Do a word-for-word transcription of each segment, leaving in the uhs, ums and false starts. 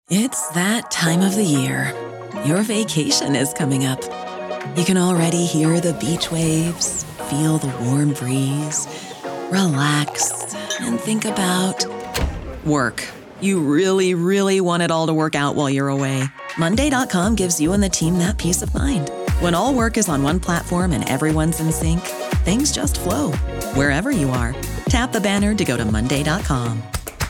It's that time of the year. Your vacation is coming up. You can already hear the beach waves, feel the warm breeze, relax, and think about work. You really, really want it all to work out while you're away. Monday dot com gives you and the team that peace of mind. When all work is on one platform and everyone's in sync, things just flow. Wherever you are, tap the banner to go to Monday dot com.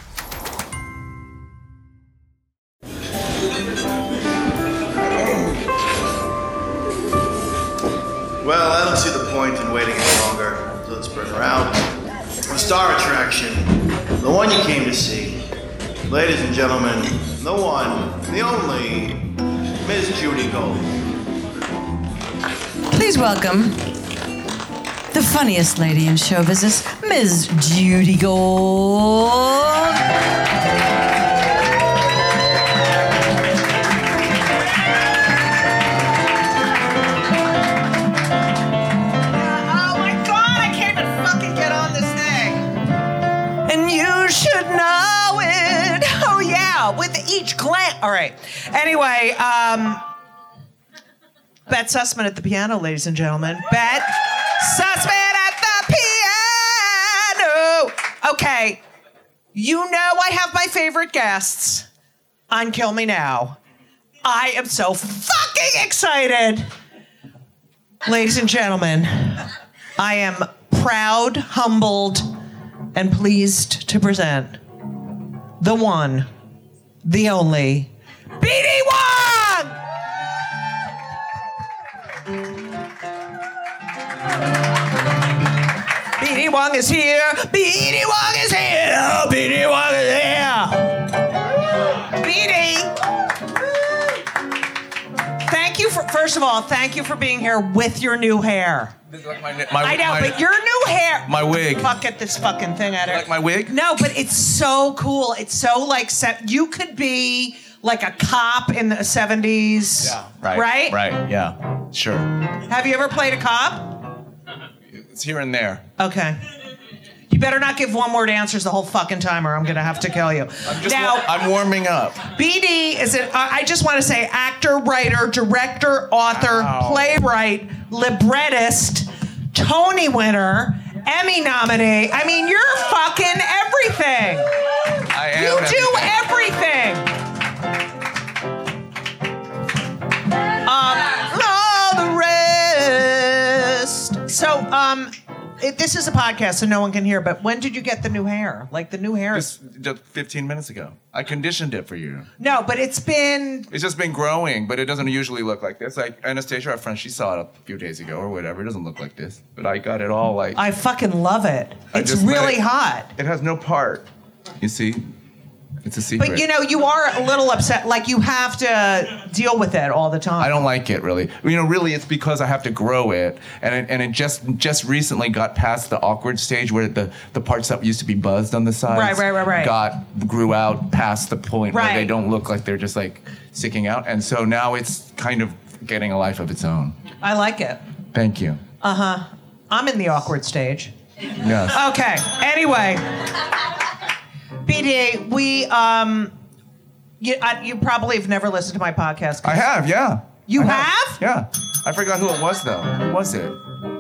Well, I don't see the point in waiting any longer. So let's bring her out. The star attraction, the one you came to see. Ladies and gentlemen, the one, the only, Miss Judy Gold. Please welcome the funniest lady in show business, Miss Judy Gold. Each glance. All right. Anyway, um, Bet Sussman at the piano, ladies and gentlemen. Bet Sussman at the piano. Okay. You know I have my favorite guests on Kill Me Now. I am so fucking excited. Ladies and gentlemen, I am proud, humbled, and pleased to present the one, the only, B D Wong! B D Wong is here. B D Wong is here. B D Wong is here. B D. Thank you for, first of all, thank you for being here with your new hair. This is like my, my, I know, my, but your new hair. My wig. Fuck, get this fucking thing out of here. Like my wig? No, but it's so cool. It's so like, set. You could be like a cop in the seventies. Yeah, right. Right? Right, yeah, sure. Have you ever played a cop? It's here and there. Okay. You better not give one-word answers the whole fucking time or I'm going to have to kill you. I'm just now, wa- I'm warming up. B D is an, I just want to say actor, writer, director, author, Ow. playwright, librettist, Tony winner, Emmy nominee. I mean, you're fucking everything. I am You do everything. everything. Um, all the rest. So, um... It, this is a podcast, so no one can hear, but when did you get the new hair? Like, the new hair is... Just, just fifteen minutes ago. I conditioned it for you. No, but it's been... It's just been growing, but it doesn't usually look like this. Like, Anastasia, our friend, she saw it a few days ago or whatever. It doesn't look like this. But I got it all, like... I fucking love it. I It's just let really it- hot. It has no part. You see? It's a secret. But, you know, you are a little upset. Like, you have to deal with it all the time. I don't like it, really. You know, really, it's because I have to grow it, and it, and it just just recently got past the awkward stage where the, the parts that used to be buzzed on the sides Right, right, right, right. got grew out past the point Right. where they don't look like they're just like sticking out, and so now it's kind of getting a life of its own. I like it. Thank you. Uh-huh. I'm in the awkward stage. Yes. Okay. Anyway. B D, we, um... You, I, you probably have never listened to my podcast. I have, yeah. You I have? Yeah. I forgot who it was, though. Who was it?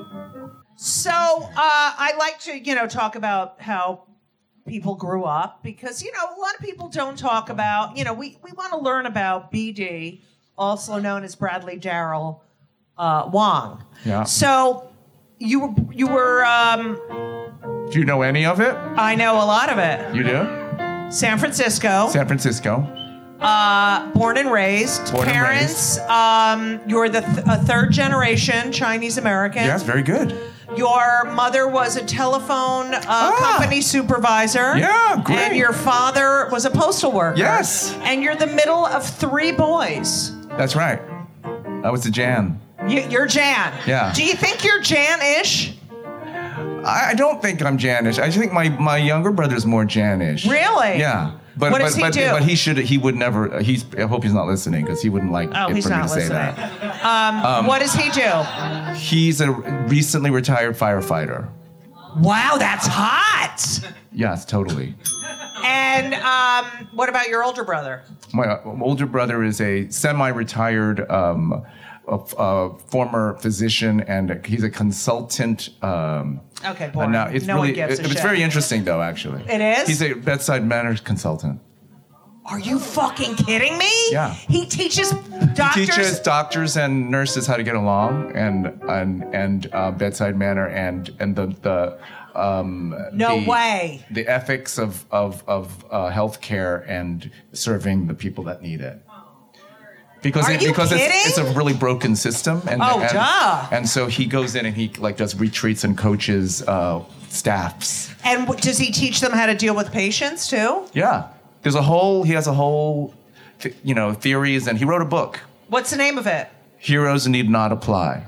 So, uh, I like to, you know, talk about how people grew up because, you know, a lot of people don't talk about, you know, we, we want to learn about B D, also known as Bradley Darrell uh, Wong. Yeah. So, you were, you were, um... Do you know any of it? I know a lot of it. You do? San Francisco. San Francisco. Uh, born and raised. Born and Parents, um, you're the th- a third generation Chinese American. Yes, very good. Your mother was a telephone uh, Ah. company supervisor. Yeah, great. And your father was a postal worker. Yes. And you're the middle of three boys. That's right. I was a Jan. You, you're Jan. Yeah. Do you think you're Jan-ish? I, I don't think I'm Janish. I think my, my younger brother's more Janish. Really? Yeah. But, What but, does he but, do? But he should. He would never. He's. I hope he's not listening because he wouldn't like Oh, it he's for me not to say listening. that. Um, Um, what does he do? He's a recently retired firefighter. Wow, that's hot. Yes, totally. And um, what about your older brother? My older brother is a semi-retired um, a, a former physician, and he's a consultant. Um, Okay, and boring. now it's No really one gives a it- it's shit. very interesting though. Actually, It is? He's a bedside manner consultant. Are you fucking kidding me? Yeah. He teaches doctors. He teaches doctors and nurses how to get along, and and and uh, bedside manner, and and the the. Um, No the, way. The ethics of of of uh, healthcare and serving the people that need it. Because Are it, you because it's, kidding? it's a really broken system, and Oh, and, duh. and so he goes in and he like does retreats and coaches uh, staffs. And w- does he teach them how to deal with patients too? Yeah, there's a whole he has a whole th- you know theories, and he wrote a book. What's the name of it? Heroes Need Not Apply.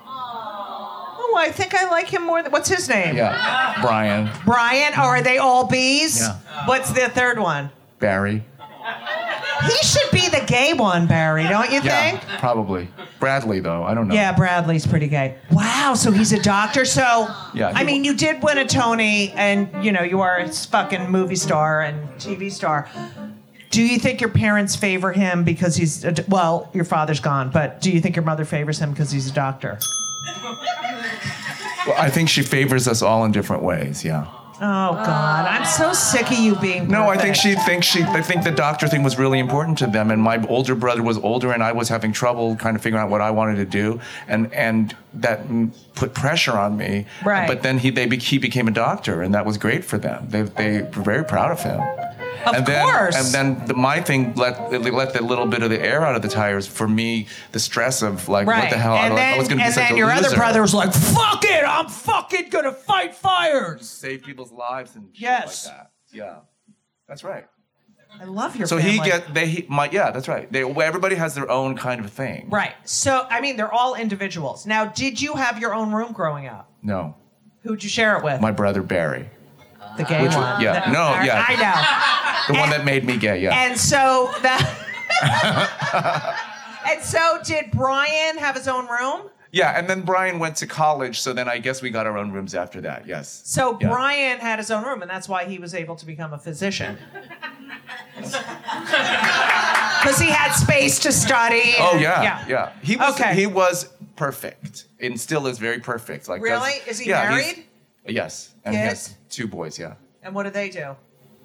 Oh, I think I like him more. Than, what's his name? Yeah, Brian, Brian. Or are they all bees? Yeah. What's the third one? Barry. He should be the gay one, Barry, don't you Yeah, think? probably. Bradley though, I don't know. Yeah, Bradley's pretty gay. Wow, so he's a doctor. So, Yeah, I he- mean, you did win a Tony, and you know you are a fucking movie star and T V star. Do you think your parents favor him because he's a, well? Your father's gone, but do you think your mother favors him because he's a doctor? Well, I think she favors us all in different ways. Yeah. Oh God, I'm so sick of you being. No, I think perfect. she thinks she. I think the doctor thing was really important to them, and my older brother was older, and I was having trouble kind of figuring out what I wanted to do, and and that mm, put pressure on me. Right. But then he they be, he became a doctor, and that was great for them. They they were very proud of him. Of and then, course. And then the, my thing let let the little bit of the air out of the tires for me. The stress of like Right. what the hell And I, then, I was going to be and such then a your loser. other brother was like, "Fuck it, I'm fucking gonna fight fires." Save people's lives and shit Yes. like that. Yeah, that's right. I love your. So family. he get they he, my yeah that's right. They everybody has their own kind of thing. Right. So I mean, they're all individuals. Now, did you have your own room growing up? No, Who'd you share it with? my brother Barry, the gay Which one. one? Yeah. The- No, I- yeah. I know. the one And- that made me gay. Yeah. And so that. And so, did Brian have his own room? yeah, and then Brian went to college, so then I guess we got our own rooms after that. Yes. So Yeah. Brian had his own room, and that's why he was able to become a physician. Because he had space to study. Oh and- yeah, yeah. He was Okay. he was perfect, and still is very perfect. Like Really? does- Is he yeah, he's- married? Yes, and he Kids? has two boys. Yeah. And what do they do?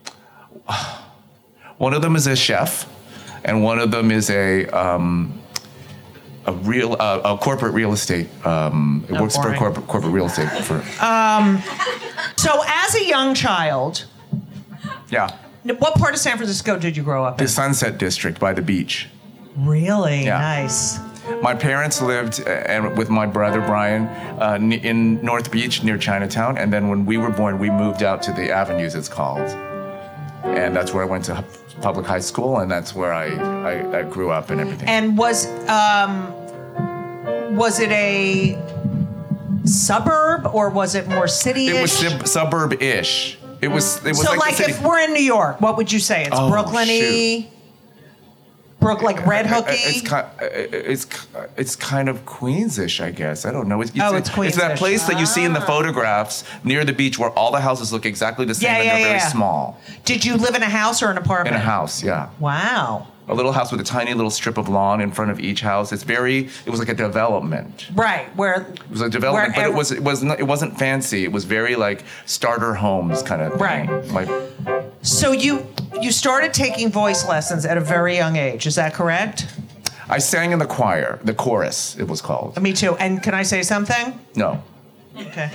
One of them is a chef, and one of them is a um, a real uh, a corporate real estate. Um, it Oh, works for boring. corporate corporate real estate. For So, as a young child, yeah, what part of San Francisco did you grow up the in? Sunset District by the beach. Really Yeah. nice. My parents lived uh, and with my brother Brian uh, n- in North Beach near Chinatown, and then when we were born, we moved out to the Avenues, it's called, and that's where I went to hu- public high school, and that's where I, I, I grew up and everything. And was um, was it a suburb or was it more city-ish? it was sub- suburb-ish. It was. It was so, like, like, the city. if we're in New York, what would you say? It's Oh, Brooklyn-y, Brook, like Red Hooky. It's kind, it's it's kind of Queens-ish, I guess. I don't know. It's, Oh, it's It's that Queens-ish. place that you see in the photographs near the beach where all the houses look exactly the same Yeah, and yeah, they're very yeah. small. Did you live in a house or an apartment? In a house, yeah. Wow. A little house with a tiny little strip of lawn in front of each house. It's very. It was like a development. Right, where It was a development, Where but it ev- was it was not, it wasn't fancy. It was very like starter homes kind of thing. Right. Like, so you you started taking voice lessons at a very young age. Is that correct? I sang in the choir, the chorus. It was called. Me too. And can I say something? No. Okay.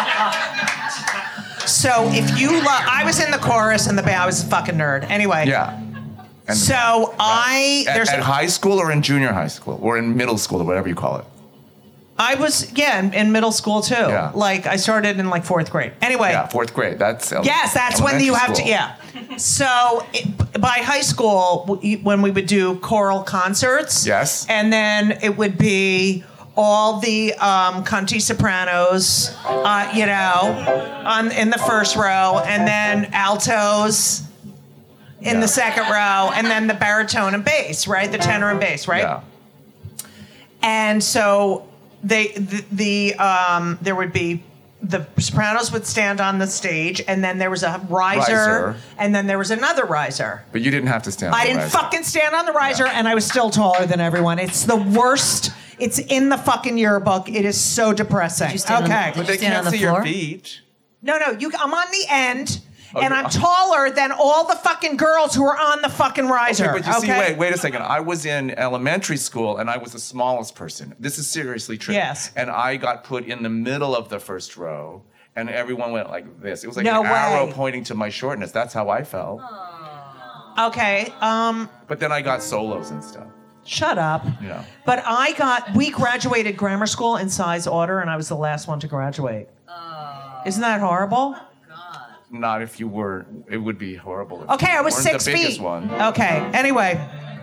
So if you love, I was in the chorus and the band. I was a fucking nerd. Anyway. Yeah. And So I at, there's at a- high school or in junior high school or in middle school or whatever you call it. I was yeah in, in middle school too. Yeah. Like I started in like fourth grade. Anyway. Yeah, fourth grade. That's ele- Yes, that's when you have elementary to. school. Yeah. So it, by high school, w- when we would do choral concerts. Yes. And then it would be all the um, cunty sopranos, uh, you know, on in the first row, and then altos in Yeah. the second row, and then the baritone and bass, right? The tenor and bass, right? Yeah. And so they the, the um, there would be the Sopranos would stand on the stage, and then there was a riser, Riser. and then there was another riser. But you didn't have to stand on I the didn't riser. fucking stand on the riser, Yeah. and I was still taller than everyone. It's the worst. It's in the fucking yearbook. It is so depressing. Did you stand on the- okay. did But they stand on can't the see your floor? feet. No, no, you. I'm on the end, Oh, and you're I'm on- taller than all the fucking girls who are on the fucking riser. Okay, but you see, okay? wait, wait a second. I was in elementary school and I was the smallest person. This is seriously true. Yes. And I got put in the middle of the first row, and everyone went like this. It was like No an arrow way. pointing to my shortness. That's how I felt. Okay. Um. But then I got solos and stuff. Shut up. Yeah. But I got. We graduated grammar school in size order, and I was the last one to graduate. Isn't that horrible? Not if you were. It would be horrible. If Okay, you I was weren't six the biggest feet. one. Okay. Anyway.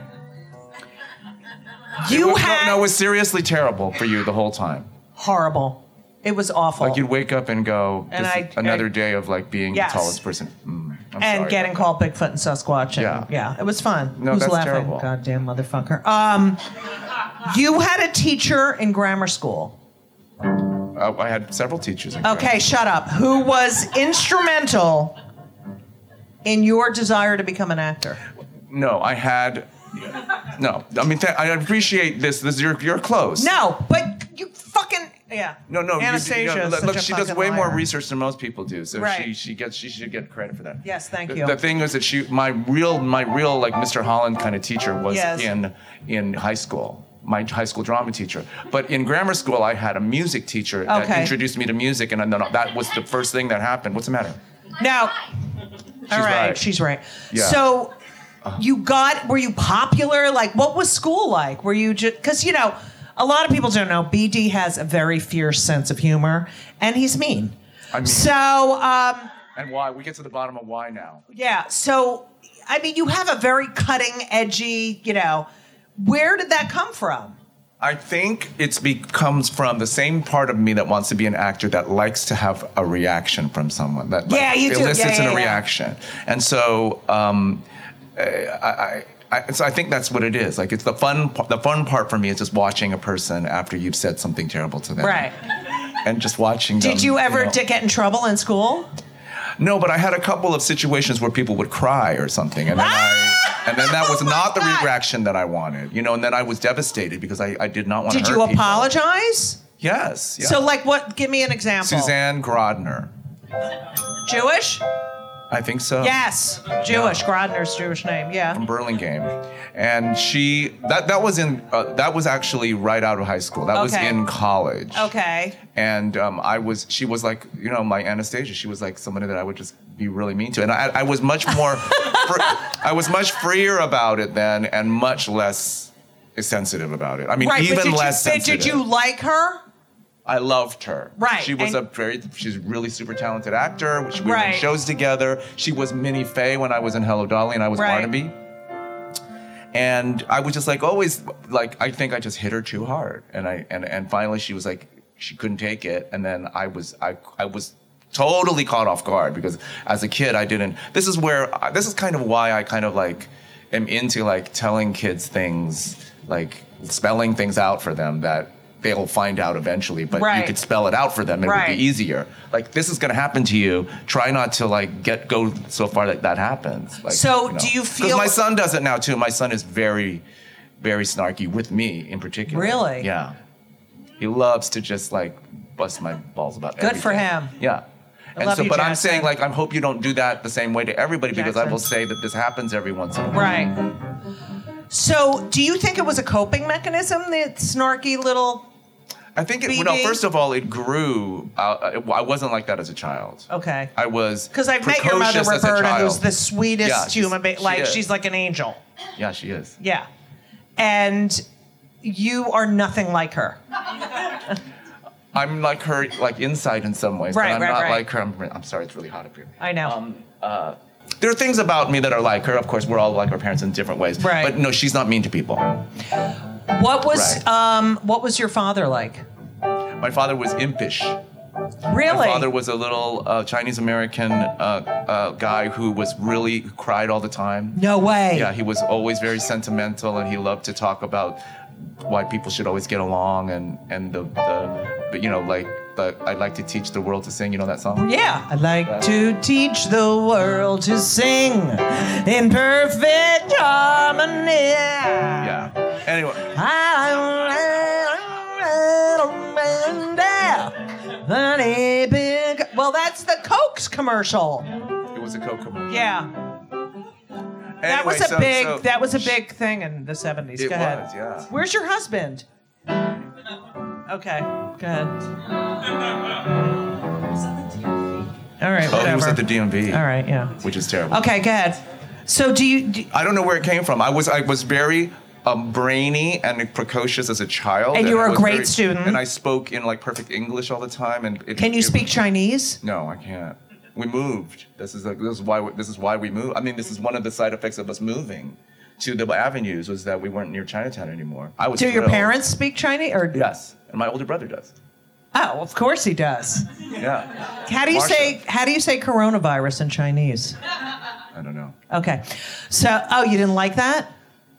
It You was, had no, no, it was seriously terrible for you the whole time. horrible. It was awful. Like you'd wake up and go, And this I- is another I- day of like being Yes. the tallest person. Mm, I'm and sorry getting about called Bigfoot and Sasquatch. And, Yeah. yeah, it was fun. No, Who's that's laughing? terrible. Goddamn motherfucker. Um, you had a teacher in grammar school. that. Uh, I had several teachers. In Okay, grammar shut up. Who was instrumental in your desire to become an actor? No, I had. No, I mean th- I appreciate this. This you're you're close. No, but you fucking yeah. no, no. you- Anastasia. You, know, is look, such look, a she does fucking way more liar. research than most people do. So Right. she she gets she should get credit for that. Yes, thank The- you. The thing is that she my real my real like Mister Holland kind of teacher was Yes. in in high school. My high school drama teacher. But in grammar school, I had a music teacher that Okay. introduced me to music, and then that was the first thing that happened. What's the matter? Now, all right, right. she's right. Yeah. So, you got, were you popular? Like, what was school like? Were you just, because, you know, a lot of people don't know, B D has a very fierce sense of humor, and he's mean. I mean- So, um, And why? We get to the bottom of why now. yeah, so, I mean, you have a very cutting, edgy, you know, where did that come from? I think it becomes from the same part of me that wants to be an actor that likes to have a reaction from someone that like, Yeah, you do. elicits Yeah, yeah, in a yeah. reaction. And so, um, I, I, I, so I think that's what it is. Like it's the fun. The fun part for me is just watching a person after you've said something terrible to them, Right. And just watching. them, Did you ever know. d- get in trouble in school? No, but I had a couple of situations where people would cry or something, and then I, and then that was not the reaction that I wanted, you know. And then I was devastated because I, I did not want to Did hurt you people. apologize? Yes. Yeah. So, like, what? Give me an example. Suzanne Grodner. Jewish? I think so. Yes, Jewish. Grodner's Jewish name. Yeah. From Burlingame, and she that that was in uh, that was actually right out of high school. That was Okay. in college. Okay. And um, I was she was like you know my Anastasia. She was like somebody that I would just be really mean to, and I, I was much more fr- I was much freer about it then, and much less sensitive about it. I mean, Right. but even did less you, but sensitive. Did you like her? I loved her. Right, She was and- a very, she's a really super talented actor. We were Right. in shows together. She was Minnie Fay when I was in Hello Dolly and I was Right. Barnaby. And I was just like always like I think I just hit her too hard. And I and, and finally she was like she couldn't take it. And then I was I I was totally caught off guard because as a kid I didn't this is where this is kind of why I kind of like am into like telling kids things, like spelling things out for them that they'll find out eventually, but Right. you could spell it out for them. It Right. would be easier. Like this is going to happen to you. Try not to like get go so far that that happens. Like, So, do you feel- Because my son does it now too. My son is very, very snarky with me in particular. Really? Yeah. He loves to just like bust my balls about Good everything. for him. Yeah. And love so, you, but I'm Jackson. saying like I hope you don't do that the same way to everybody because I Jackson. will say that this happens every once in a while. Right. So, do you think it was a coping mechanism, the snarky little? I think it, B D? no. First of all, it grew. Uh, it, I wasn't like that as a child. Okay. I was Because I've met your mother, precocious as a Roberta, child. who's the sweetest Yeah, she's- human being. she Like, is. she's like an angel. Yeah, she is. Yeah. And you are nothing like her. I'm like her, like inside in some ways, Right, but I'm right, not right. like her. I'm, I'm sorry, it's really hot up here. I know. Um, uh, there are things about me that are like her. Of course, we're all like our parents in different ways. Right. But no, she's not mean to people. what was right. um what was your father like? My father was impish. Really? My father was a little uh, Chinese American uh, uh, guy who was really who cried all the time. No way. Yeah, he was always very sentimental, and he loved to talk about why people should always get along, and and the, the but, you know like but I'd like to teach the world to sing. You know that song? Yeah. I'd like to teach the world to sing in perfect harmony. Yeah. Anyway. Well, that's the Coke's commercial. It was a Coke commercial. Yeah. Anyway, That was a so- big so- that was a big thing in the seventies. It Go ahead. was, yeah. Where's your husband? Okay, go ahead. All right, Oh, whatever. he was at the D M V. All right, yeah. Which is terrible. Okay, go ahead. So do you, do, I don't know where it came from. I was I was very um, brainy and precocious as a child. And you were I a was great very- student. And I spoke in like perfect English all the time. And it, can you it- speak Chinese? No, I can't. We moved. This is like, this is why this is why we moved. I mean, this is one of the side effects of us moving to the avenues was that we weren't near Chinatown anymore. I was. Do your thrilled. parents speak Chinese? Or Yes, and my older brother does. Oh, of course he does. Yeah. How do you Marcia. say how do you say coronavirus in Chinese? I don't know. Okay. So, oh, you didn't like that?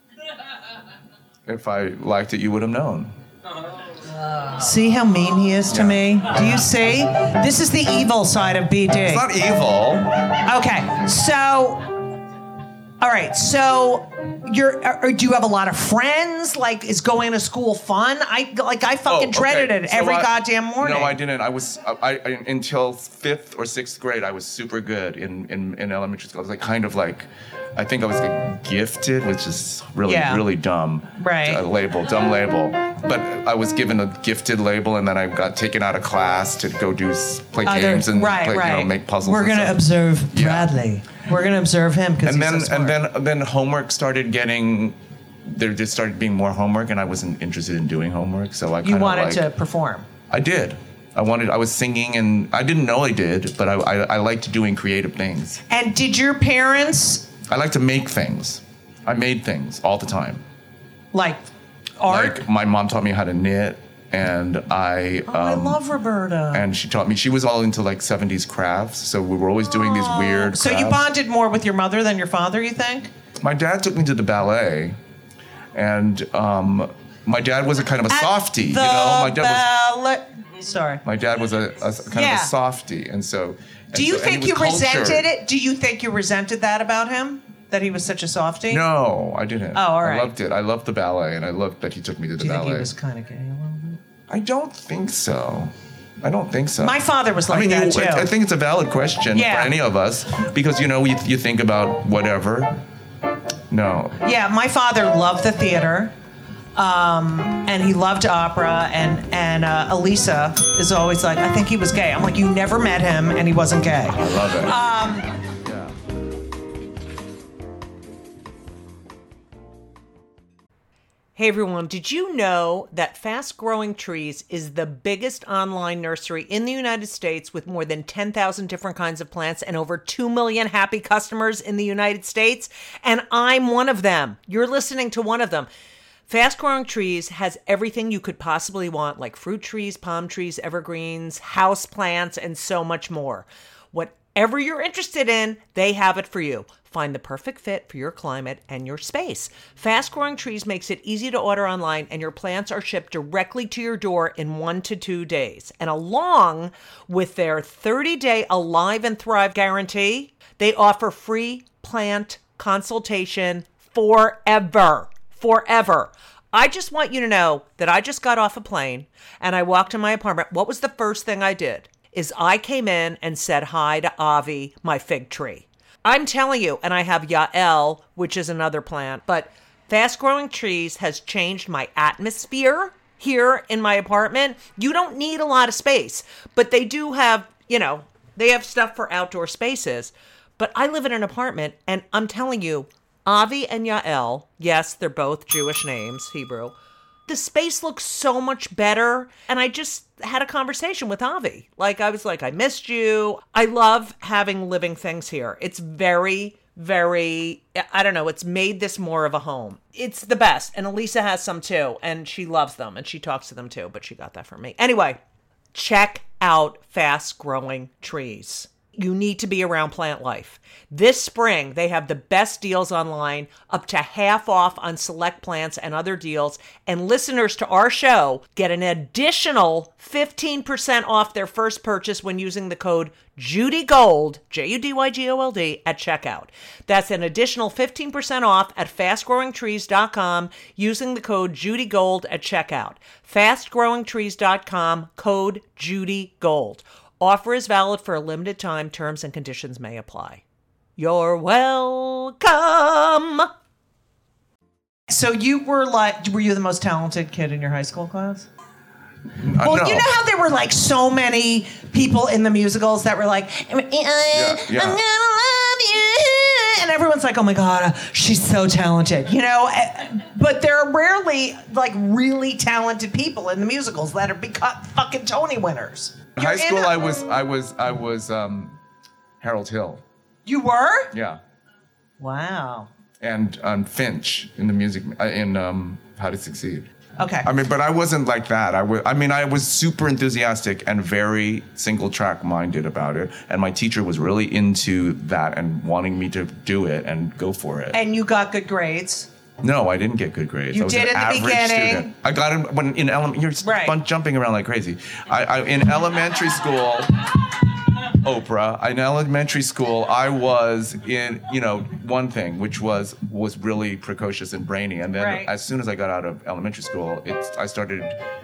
If I liked it, you would have known. See how mean he is to me? Do you see? This is the evil side of B D. It's not evil. Okay, so, all right, so you're, or do you have a lot of friends? Like, is going to school fun? I like, I fucking Oh, dreaded okay. it So every I- goddamn morning. No, I didn't. I was I, I until fifth or sixth grade. I was super good in, in, in elementary school. I was like kind of like, I think I was like gifted, which is really Yeah. really dumb. Right. uh, label, dumb label. But I was given a gifted label, and then I got taken out of class to go do s- play Other- games and right, play, right. you know, make puzzles. We're and gonna stuff. observe Yeah. Bradley. We're gonna observe him because And he's then so smart. and then then homework started getting. There just started being more homework, and I wasn't interested in doing homework, so I you kind of wanted like, to perform. I did. I wanted. I was singing, and I didn't know I did, but I, I, I liked doing creative things. And did your parents I like to make things. I made things all the time. like art? Like my mom taught me how to knit, and I. oh, I um, love Roberta. And she taught me. She was all into like seventies crafts, so we were always doing these weird. so you crafts. bonded more with your mother than your father, you think? My dad took me to the ballet, and um, my dad was a kind of a softie. You The know, my dad was. ballet- Sorry. My dad was a, a kind Yeah. of a softie, and so. and Do you so- and he think was you resented cultured. it? Do you think you resented that about him? That he was such a softie? No, I didn't. Oh, all right. I loved it. I loved the ballet, and I loved that he took me to the Do you ballet. think he was kind of gay a little bit? I don't think so. I don't think so. My father was like I mean, that you, too. I, I think it's a valid question Yeah. for any of us because you know you, you think about whatever. No. Yeah, my father loved the theater, um, and he loved opera. And and uh, Elisa is always like, I think he was gay. I'm like, you never met him, and he wasn't gay. I love it. Um, yeah. Hey everyone, did you know that Fast Growing Trees is the biggest online nursery in the United States with more than ten thousand different kinds of plants and over two million happy customers in the United States? And I'm one of them. You're listening to one of them. Fast Growing Trees has everything you could possibly want, like fruit trees, palm trees, evergreens, house plants, and so much more. Whatever you're interested in, they have it for you. Find the perfect fit for your climate and your space. Fast Growing Trees makes it easy to order online, and your plants are shipped directly to your door in one to two days. And along with their thirty-day Alive and Thrive guarantee, they offer free plant consultation forever. Forever. I just want you to know that I just got off a plane and I walked in my apartment. What was the first thing I did? Is I came in and said hi to Avi, my fig tree. I'm telling you, and I have Yael, which is another plant, but Fast Growing Trees has changed my atmosphere here in my apartment. You don't need a lot of space, but they do have, you know, they have stuff for outdoor spaces. But I live in an apartment, and I'm telling you, Avi and Yael, yes, they're both Jewish names, Hebrew. The space looks so much better. And I just had a conversation with Avi. Like, I was like, I missed you. I love having living things here. It's very, very, I don't know, it's made this more of a home. It's the best. And Elisa has some too. And she loves them. And she talks to them too. But she got that from me. Anyway, check out Fast Growing Trees. you need to be around Plant Life. This spring, they have the best deals online, up to half off on select plants and other deals. And listeners to our show get an additional fifteen percent off their first purchase when using the code JudyGold, J U D Y G O L D, at checkout. That's an additional fifteen percent off at fast growing trees dot com using the code JudyGold at checkout. fast growing trees dot com, code JudyGold. Offer is valid for a limited time. Terms and conditions may apply. You're welcome. So you were like, were you the most talented kid in your high school class? Uh, Well, no. you know how there were like so many people in the musicals that were like, Yeah, yeah. I'm gonna love you. And everyone's like, oh my God, uh, she's so talented, you know? Uh, But there are rarely like really talented people in the musicals that are beca- fucking Tony winners. In You're high school, in a- I was, I was, I was um, Harold Hill. You were? Yeah. Wow. And um, Finch in the music, uh, in um, How to Succeed. Okay. I mean, but I wasn't like that. I was, I mean, I was super enthusiastic and very single track minded about it. And my teacher was really into that and wanting me to do it and go for it. And you got good grades. No, I didn't get good grades. You I was did an in the average beginning. student. I got in when in elementary. You're Right. bun- jumping around like crazy. I, I in elementary school. Oprah. In elementary school, I was in, you know, one thing, which was was really precocious and brainy. And then Right. as soon as I got out of elementary school, it's I started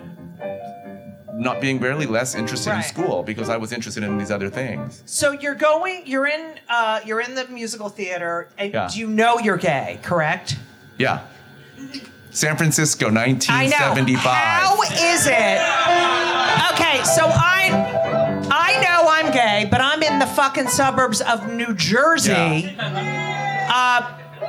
not being barely less interested Right. in school because I was interested in these other things. So you're going, you're in, uh, you're in the musical theater, and Yeah. you know you're gay, correct? Yeah. San Francisco, nineteen I know. seventy-five. How is it? Okay, so I, I know I'm gay, but I'm in the fucking suburbs of New Jersey, uh,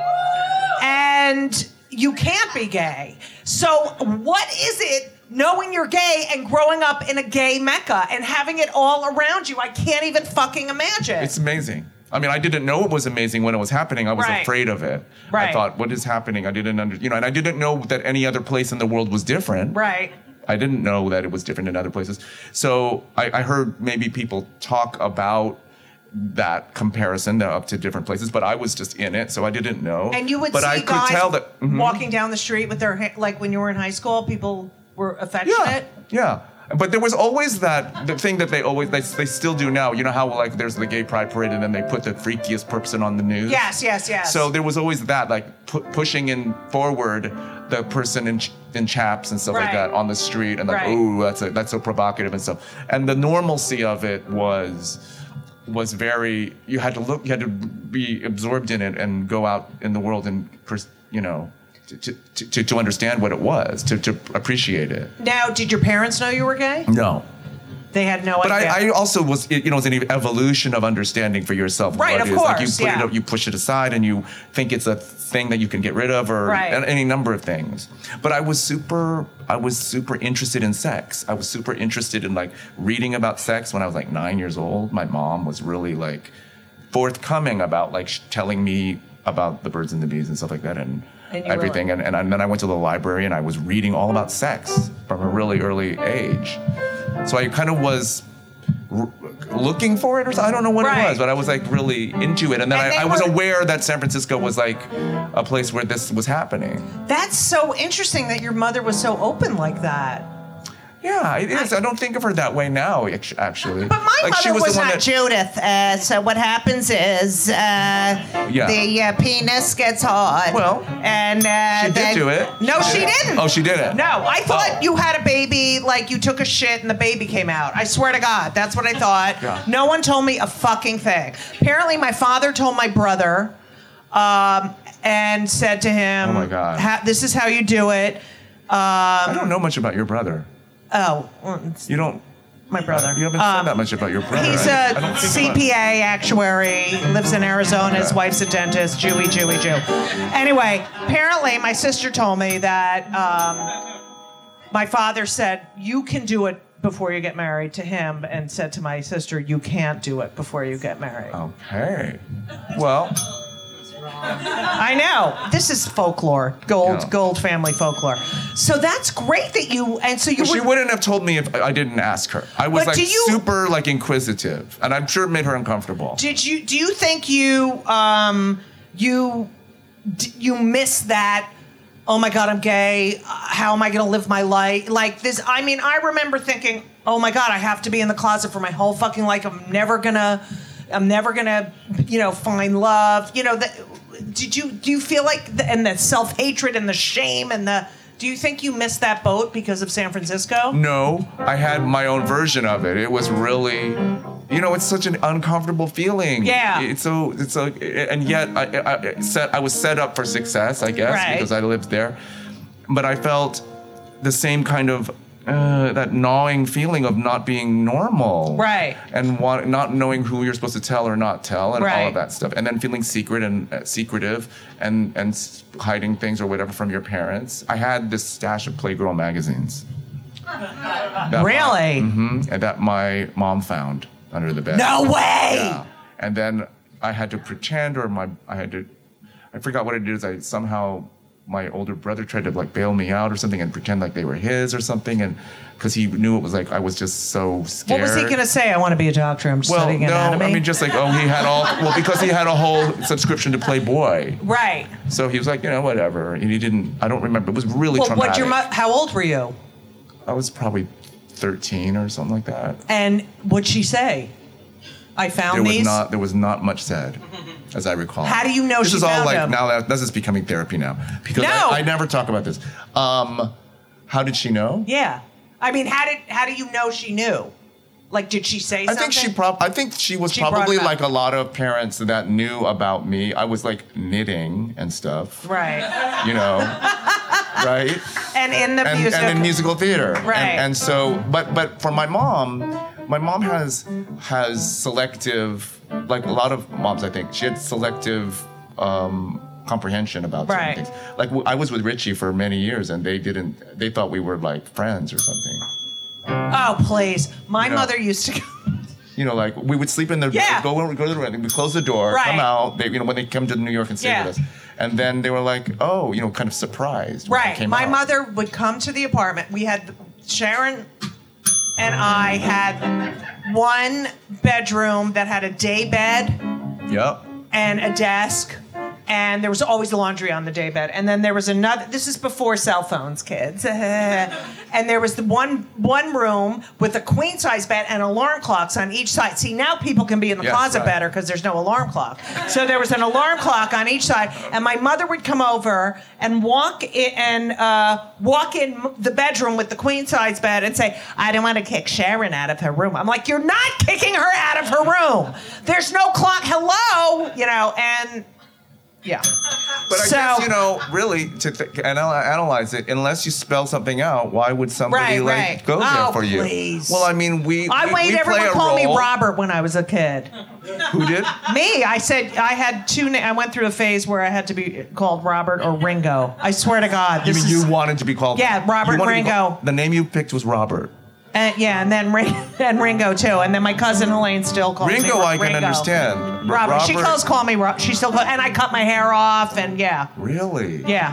and you can't be gay. So what is it? Knowing you're gay and growing up in a gay mecca and having it all around you, I can't even fucking imagine. It's amazing. I mean, I didn't know it was amazing when it was happening. I was Right. afraid of it. Right. I thought, what is happening? I didn't under, you know, and I didn't know that any other place in the world was different. right. I didn't know that it was different in other places. So I, I heard maybe people talk about that comparison up to different places, but I was just in it, so I didn't know. And you would but see I could guys tell that, mhm. walking down the street with their ha- like when you were in high school, people were Yeah, affectionate. yeah. But there was always that the thing that they always they, they still do now. You know how like there's the gay pride parade and then they put the freakiest person on the news. Yes, yes, yes. So there was always that like pu- pushing in forward the person in ch- in chaps and stuff like Right. that on the street and like Right. ooh that's a, that's so provocative and stuff. And the normalcy of it was was very you had to look you had to be absorbed in it and go out in the world and pers- you know. To, to, to understand what it was, to, to appreciate it. Now, did your parents know you were gay? No. They had no But idea. I, I also was, you know, it's an evolution of understanding for yourself. Right, what of it is. Like you course, put yeah. it up, you push it aside, and you think it's a thing that you can get rid of, or Right. any number of things. But I was super, I was super interested in sex. I was super interested in like reading about sex when I was like nine years old. My mom was really like forthcoming about like sh- telling me about the birds and the bees and stuff like that, and. And you were everything, like- and, and then I went to the library and I was reading all about sex from a really early age. So I kind of was r- looking for it, or something. I don't know what Right. it was, but I was like really into it. And then And they I, I was were- aware that San Francisco was like a place where this was happening. That's so interesting that your mother was so open like that. Yeah, it is. I don't think of her that way now, act- actually. But my like, she mother was, the one not that, Judith. Uh, so what happens is uh, Yeah. the uh, penis gets hard. Well, and uh, she did then- do it. No, she, did. didn't. Oh, she didn't? No, I thought Oh. you had a baby, like you took a shit and the baby came out. I swear to God, that's what I thought. Yeah. No one told me a fucking thing. Apparently, my father told my brother um, and said to him, Oh, my God. "Ha- this is how you do it." I don't know much about your brother. Oh, well, it's You don't. my brother. You haven't Um, said that much about your brother. He's I- I don't a think C about- P A actuary, lives in Arizona. His Yeah. wife's a dentist, Jewy, Jewy, Jew. Anyway, apparently my sister told me that um, my father said, you can do it before you get married to him, and said to my sister, you can't do it before you get married. Okay. Well, I know. This is folklore, gold, Yeah. gold family folklore. So that's great that you. And so you. She were, wouldn't have told me if I didn't ask her. I was But like do you- super like inquisitive, and I'm sure it made her uncomfortable. Did you? Do you think you? Um, you. d- You miss that? Oh my God, I'm gay. Uh, How am I going to live my life? Like this. I mean, I remember thinking, oh my God, I have to be in the closet for my whole fucking life. I'm never gonna. I'm never gonna, you know, find love. You know that. Did you? Do you feel like the, and the self hatred and the shame and the? Do you think you missed that boat because of San Francisco? No, I had my own version of it. It was really, you know, it's such an uncomfortable feeling. Yeah. It's so, it's so, and yet I, I, I set, I was set up for success, I guess, Right. because I lived there. But I felt the same kind of uh, that gnawing feeling of not being normal, Right. And want, not knowing who you're supposed to tell or not tell, and all Right. of that stuff, and then feeling secret and uh, secretive, and and s- hiding things or whatever from your parents. I had this stash of Playgirl magazines. That Really? hmm and that my mom found under the bed. No way. Yeah. And then I had to pretend, or my I had to, I forgot what it is. I somehow my older brother tried to like bail me out or something and pretend like they were his or something, and because he knew it was like I was just so scared. What was he gonna say? I want to be a doctor. I'm Well, studying no, anatomy. I mean just like oh he had all well because he had a whole subscription to Playboy, right. so he was like you know whatever, and he didn't. I don't remember. It was really Well, traumatic. what your mo- how old were you? I was probably thirteen or something like that. And what'd she say? I found There was these. not there was not much said, as I recall. How do you know this she is all found like them? now that this is becoming therapy now because No! I, I never talk about this. Um, how did she know? Yeah. I mean, how did how do you know she knew? Like, did she say I something? think she prob I think she was She brought probably it up. like a lot of parents that knew about me. I was like knitting and stuff, Right. you know, right? And in the and, music. and in musical theater. Right. And, and so, but but for my mom, my mom has has selective, like a lot of moms, I think she had selective um, comprehension about certain Right. things. Like w- I was with Richie for many years, and they didn't. They thought we were like friends or something. Oh, please. My You know. mother used to go. You know, like we would sleep in the Yeah. go go to the room, we close the door, Right. come out. They, you know, when they come to New York and stay Yeah. with us, and then they were like, oh, you know, kind of surprised. when they Right. came My out. mother would come to the apartment. We had Sharon and I had one bedroom that had a day bed Yep. and a desk, and there was always laundry on the day bed. And then there was another. This is before cell phones, kids. And there was the one one room with a queen size bed and alarm clocks on each side. See, now people can be in the Yes, closet right. better because there's no alarm clock. So there was an alarm clock on each side, and my mother would come over and walk in and uh, walk in the bedroom with the queen size bed and say, "I don't want to kick Sharon out of her room." I'm like, "You're not kicking her out of her room. There's no clock. Hello, you know." And yeah. But I So- guess, you know, really, to th- anal- analyze it, unless you spell something out, why would somebody, Right, like, right. go there Oh, for you? please. Well, I mean, we, I we, wait. we play Everyone a called me role. Robert when I was a kid. Who did? Me, I said I had two. Na- I went through a phase where I had to be called Robert or Ringo. I swear to God. You This mean is, you wanted to be called? Yeah, Robert you wanted to be Ringo. called- the name you picked was Robert. and, yeah, and then Ring, and Ringo too, and then my cousin Elaine still calls me Ringo, Ro- I can Ringo. understand. but Robert. She Robert- calls call me. Ro- she still call, and I cut my hair off, and yeah, Really? yeah.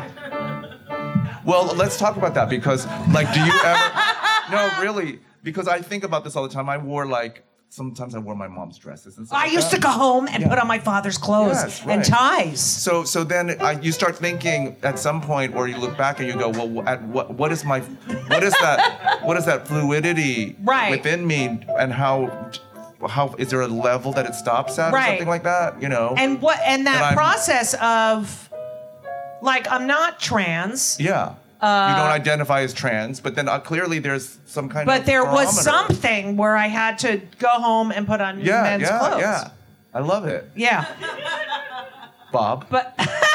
Well, let's talk about that because, like, do you ever? No, really, because I think about this all the time. I wore like sometimes I wore my mom's dresses and stuff. I like used that. to go home and Yeah. put on my father's clothes Yes, and right. ties. So, so then I, you start thinking at some point, or you look back and you go, well, at what, what is my, what is that, what is that fluidity Right. within me, and how, how is there a level that it stops at, Right. or something like that? You know? And what? And that And I'm- process of, like, I'm not trans. yeah, you don't identify as trans, but then uh, clearly there's some kind of. But there was barometer. something where I had to go home and put on Yeah, men's yeah, clothes. yeah. I love it, Yeah. Bob. But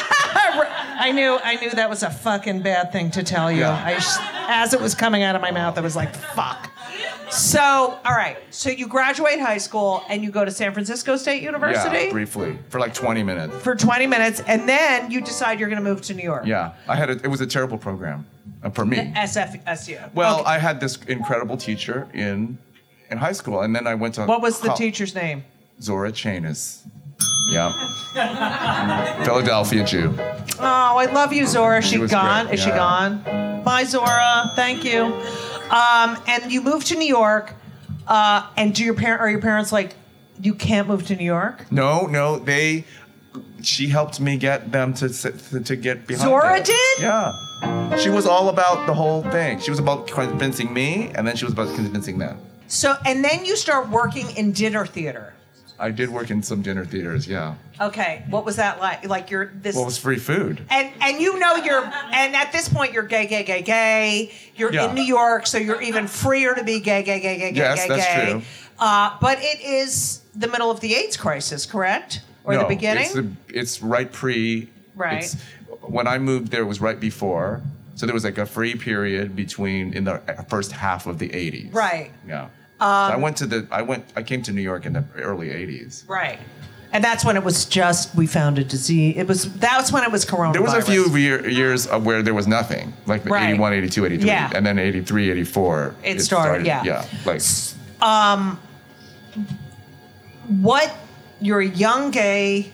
I knew I knew that was a fucking bad thing to tell you. Yeah. I sh- as it was coming out of my mouth, I was like, fuck. So, all right. So you graduate high school and you go to San Francisco State University Yeah, briefly for like twenty minutes. for twenty minutes, and then you decide you're going to move to New York. Yeah, I had a, it was a terrible program uh, for me. S F S U. Well, Okay. I had this incredible teacher in in high school, and then I went to. What was the col- teacher's name? Zora Chanis. Yeah. Philadelphia Jew. Oh, I love you, Zora. Is she was gone? great, Is she yeah. gone? Bye, Zora. Thank you. Um, and you moved to New York. Uh, and do your parent are your parents like, you can't move to New York? No, no, they. She helped me get them to to, to get behind Zora it. did? Yeah. She was all about the whole thing. She was about convincing me, and then she was about convincing them. So, and then you start working in dinner theater. I did work in some dinner theaters, yeah. Okay, what was that like? Like you're this. Well, it was free food. And and you know you're and at this point you're gay, gay, gay, gay. You're Yeah. in New York, so you're even freer to be gay, gay, gay, gay, Yes, gay, that's gay. true. Uh, but it is the middle of the AIDS crisis, correct? Or no, the beginning? It's, the, it's right pre. Right. It's, when I moved there, it was right before. So there was like a free period between in the first half of the eighties. Right. Yeah. So I went to the. I went. I came to New York in the early eighties. Right. And that's when it was just we found a disease. It was that's when it was coronavirus. There was a few year, years of where there was nothing, like Right. eighty-one, eighty-two, eighty-three, Yeah. and then eighty-three, eighty-four. It started, yeah. Yeah, like What you're a young gay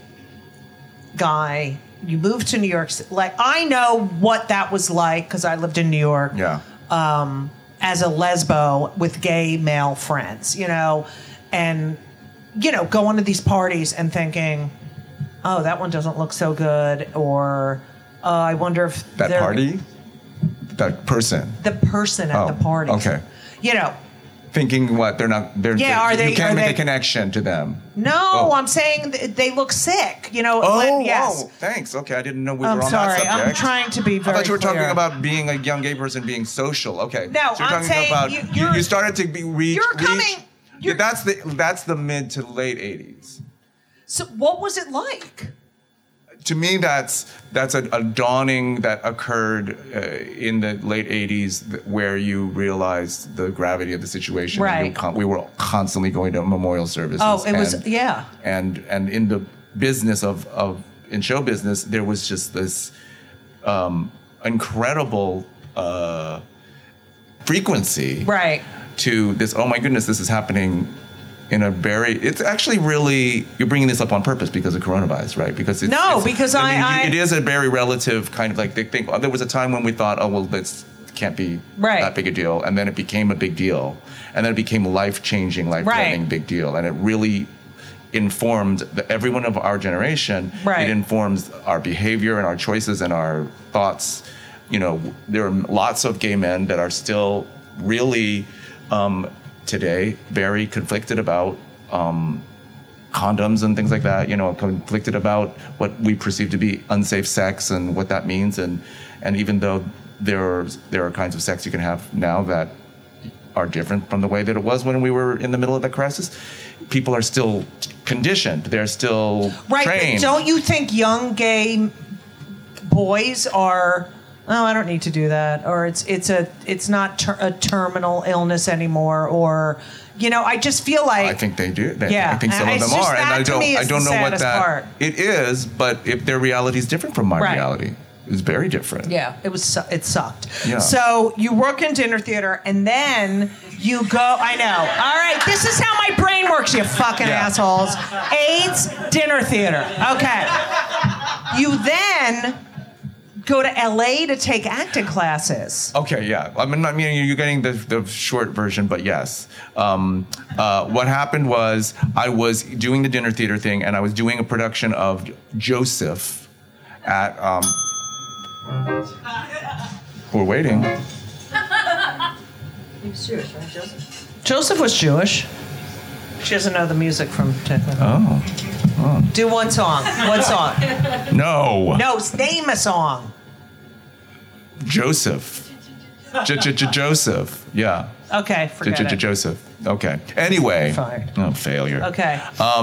guy. You moved to New York. Like I know what that was like because I lived in New York. yeah. um, as a lesbo with gay male friends, you know, and, you know, going to these parties and thinking, oh, that one doesn't look so good, or uh, I wonder if That they're- party, that person, the person at Oh, the party, okay. you know, thinking what they're not. They're, Yeah, they're- are they- You can't are make they- a connection to them. no, Oh. I'm saying th- they look sick, you know. Oh, let- yes. oh, thanks. Okay, I didn't know we I'm were on sorry. that subject. I'm trying to be I very thought you were talking clear. about being a young gay person being social. Okay. No, so you're I'm talking saying about you- you, you're- you started to be reach. you're coming- reach- you're- yeah, that's the that's the mid to late eighties. So what was it like? To me, that's that's a, a dawning that occurred uh, in the late eighties, th- where you realized the gravity of the situation. and you Right. con- we were constantly going to memorial services. Oh, it was- and- yeah. And and in the business of of in show business, there was just this um, incredible uh, frequency Right. to this. Oh my goodness, this is happening. In a very, it's actually really, you're bringing this up on purpose because of coronavirus, right? Because it's, No, it's- because I- mean, you- I- it is a very relative kind of like they think. Oh, there was a time when we thought, oh well, this can't be Right. that big a deal, and then it became a big deal, and then it became life changing, life threatening Right. big deal, and it really informed the, everyone of our generation. Right. It informs our behavior and our choices and our thoughts. You know, there are lots of gay men that are still really. Um, today very conflicted about um, condoms and things like that, you know, conflicted about what we perceive to be unsafe sex and what that means. And and even though there's there are kinds of sex you can have now that are different from the way that it was when we were in the middle of that crisis, people are still conditioned. They're still Right. but trained. Don't you think young gay boys are? Oh, I don't need to do that, or it's it's a it's not ter- a terminal illness anymore, or you know, I just feel like I think they do. They, Yeah. I think some It's of them just are, and that I to don't. me I is don't the know what saddest that part. it is. But if their reality is different from my Right. reality, it's very different. yeah, it was su- it sucked. Yeah. So you work in dinner theater, and then you go. I know. All right, this is how my brain works, you fucking Yeah. assholes. AIDS, dinner theater. Okay. You then go to L A to take acting classes. Okay, yeah. I mean, I mean, you're getting the, the short version, but yes. Um, uh, what happened was I was doing the dinner theater thing, and I was doing a production of Joseph at. Um, we're waiting. Joseph was Jewish. She doesn't know the music from Technical. Oh. Do one song. One song. No. No, name a song. Joseph. J- J- J- Joseph. Yeah. Okay, J- forget J- J- it. Joseph. Okay. Anyway. Fine. Oh, failure. Okay.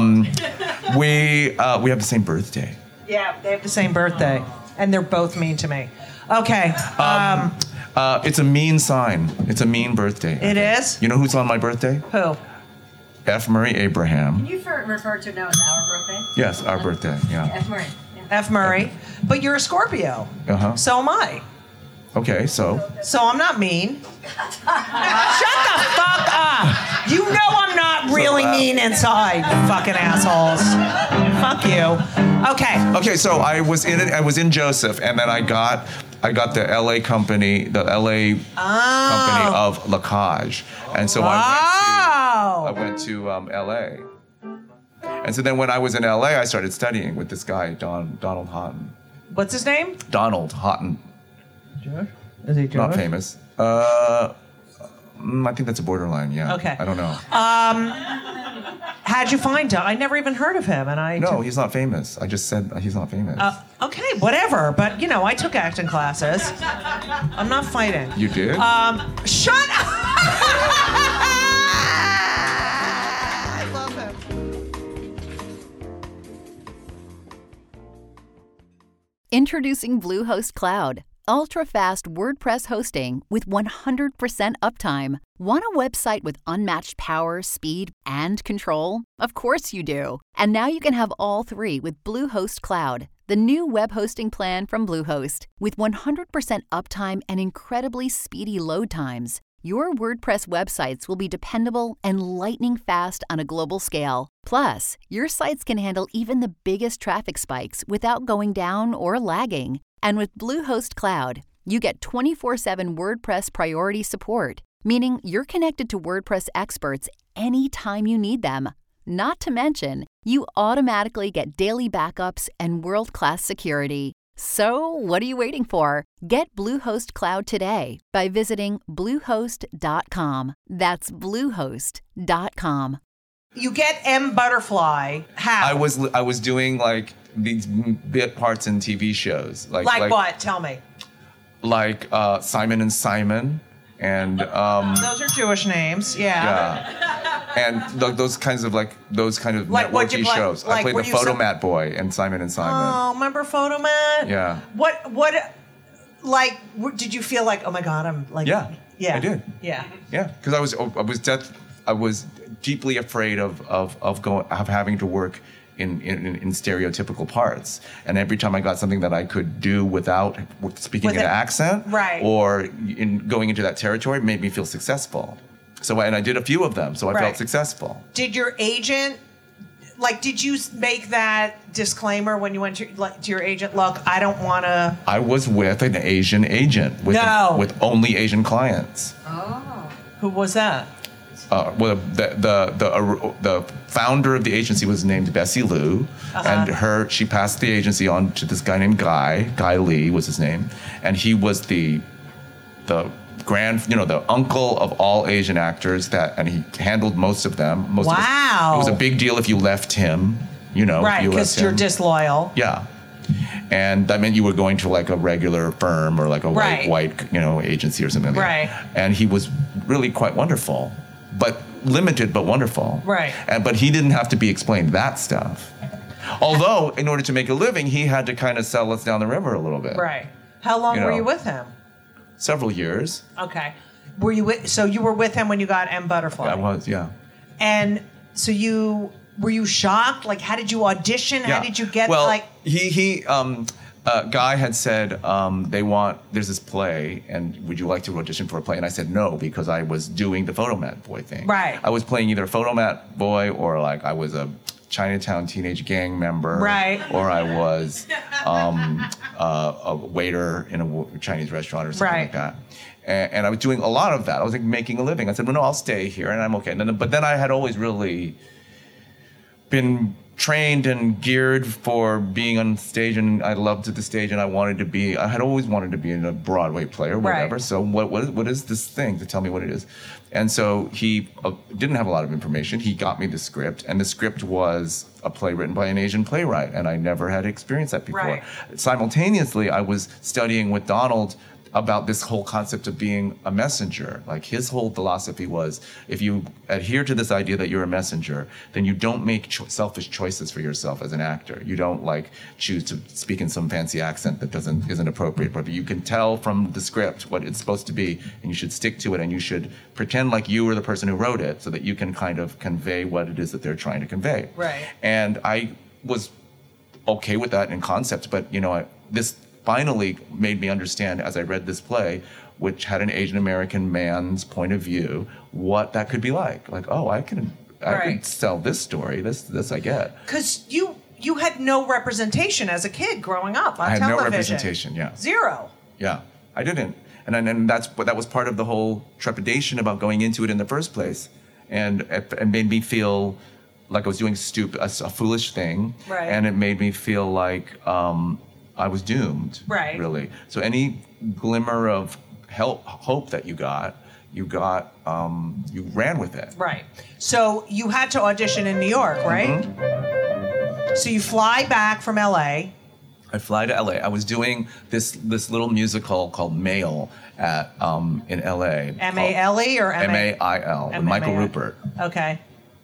We uh, we have the same birthday. Yeah, they have the same birthday, and they're both mean to me. Okay. Um, Uh, it's a mean sign. It's a mean birthday. it is? You know who's on my birthday? Who? F. Murray Abraham. You refer, refer to it now as our birthday? Yes, our birthday. Yeah. F. Murray. Yeah. F. Murray. But you're a Scorpio. Uh huh. So am I. Okay, so So I'm not mean. Shut the fuck up. You know I'm not really So, uh, mean inside, you fucking assholes. Fuck you. Okay. okay, so I was in it. I was in Joseph, and then I got I got the L A company, the L A company of Lacage, and so I went to I went to um, L A. And so then when I was in L A, I started studying with this guy, Don Donald Houghton. What's his name? Donald Houghton. Jewish? Is he Jewish? Not famous. Uh, mm, I think that's a borderline. Yeah. Okay. I don't know. Um, how'd you find him? I never even heard of him, and I. No, took- he's not famous. I just said he's not famous. Uh, okay, whatever. But you know, I took acting classes. I'm not fighting. You did? Um, shut up! I love him. Introducing Bluehost Cloud, ultra-fast WordPress hosting with one hundred percent uptime. Want a website with unmatched power, speed, and control? Of course you do. And now you can have all three with Bluehost Cloud, the new web hosting plan from Bluehost. With one hundred percent uptime and incredibly speedy load times, your WordPress websites will be dependable and lightning fast on a global scale. Plus, your sites can handle even the biggest traffic spikes without going down or lagging. And with Bluehost Cloud, you get twenty-four seven WordPress priority support, meaning you're connected to WordPress experts anytime you need them. Not to mention, you automatically get daily backups and world-class security. So, what are you waiting for? Get Bluehost Cloud today by visiting bluehost dot com. That's bluehost dot com. You get M Butterfly. How? I was I was doing like these bit parts in T V shows. Like like, what? Tell me. Like uh, Simon and Simon, and um, Those are Jewish names. Yeah. yeah, and th- those kinds of like those kind of Like, what'd you networky play? shows. Like, I played were the you some- Photomat Boy and Simon and Simon. Oh, remember Photomat? Yeah. What? What? Like, w- did you feel like, oh my god, I'm like, Yeah, yeah, I did. yeah. Yeah, because I was I was death, I was deeply afraid of of of going of having to work in, in in stereotypical parts, and every time I got something that I could do without speaking With in it- an accent, right. or in going into that territory, made me feel successful. So and I did a few of them, so I Right. felt successful. Did your agent, like, did you make that disclaimer when you went to, like, to your agent? Look, I don't want to. I was with an Asian agent with No. with only Asian clients. Who was that? Uh, well, the the the uh, the founder of the agency was named Bessie Lou, Uh-huh. and her she passed the agency on to this guy named Guy. Guy Lee was his name, and he was the the grand, you know, the uncle of all Asian actors. That and he handled most of them. Most of us- Wow. it was a big deal if you left him. You know, if Right, you because left you're him. disloyal. Yeah. And that meant you were going to like a regular firm or like a Right. white, white, you know, agency or something like Right. that. And he was really quite wonderful, but limited, but wonderful. Right. And but he didn't have to be explained that stuff. Although, in order to make a living, he had to kind of sell us down the river a little bit. Right. How long You were know. you with him? Several years. Okay. Were you with, so you were with him when you got M Butterfly? I was, yeah. And so you were you shocked? Like, how did you audition? Yeah. How did you get well, like? he he um uh, Guy had said um, they want there's this play and would you like to audition for a play? And I said no because I was doing the Photomat Boy thing. Right. I was playing either Photomat Boy or like I was a Chinatown teenage gang member. Right. Or I was um, uh, a waiter in a w- Chinese restaurant or something Right. like that. And, and I was doing a lot of that. I was like making a living. I said, well, no, I'll stay here and I'm okay. And then, but then I had always really been trained and geared for being on stage, and I loved the stage, and I wanted to be. I had always wanted to be in a Broadway play or whatever. Right. So what what is, what is this thing to tell me what it is? And so he uh, didn't have a lot of information. He got me the script, and the script was a play written by an Asian playwright, and I never had experienced that before. Right. Simultaneously, I was studying with Donald about this whole concept of being a messenger. Like his whole philosophy was, if you adhere to this idea that you're a messenger, then you don't make cho- selfish choices for yourself as an actor. You don't like choose to speak in some fancy accent that doesn't isn't appropriate. But you can tell from the script what it's supposed to be, and you should stick to it. And you should pretend like you were the person who wrote it, so that you can kind of convey what it is that they're trying to convey. Right. And I was okay with that in concept, but you know, I, this. finally made me understand as I read this play, which had an Asian American man's point of view, what that could be like. Like, oh, I can, I Right. can sell this story. This, this I get. Because you you had no representation as a kid growing up on I had television. no representation. Yeah. Zero. Yeah, I didn't, and and, and that's that was part of the whole trepidation about going into it in the first place, and it, it made me feel like I was doing stupid, a, a foolish thing, Right. and it made me feel like um, I was doomed. Right. Really. So any glimmer of help, hope that you got, you got, um, you ran with it. Right. So you had to audition in New York, right? Mm-hmm. So you fly back from L A. I fly to L A. I was doing this this little musical called Mail at um, in L A. M A L E or M A? M A I L with M A I L. Michael Rupert. Okay.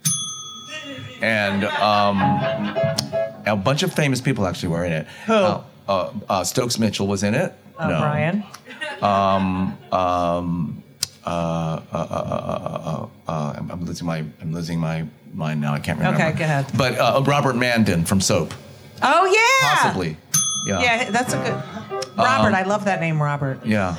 And um, a bunch of famous people actually were in it. Who? Uh, uh, uh, Stokes Mitchell was in it. Uh, no. Brian. Um, um, uh, uh, uh, uh, uh, uh, I'm, I'm losing my I'm losing my mind now. I can't remember. Okay, go ahead. But uh, Robert Mandan from Soap, Oh yeah. possibly. Yeah. Yeah, that's a good. Robert, Um, I love that name, Robert. Yeah.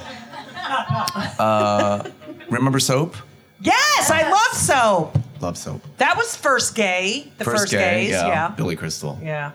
Uh, remember Soap? Yes, I love Soap. Love Soap. That was First Gay. The First, Gays. yeah. Yeah. Billy Crystal. Yeah.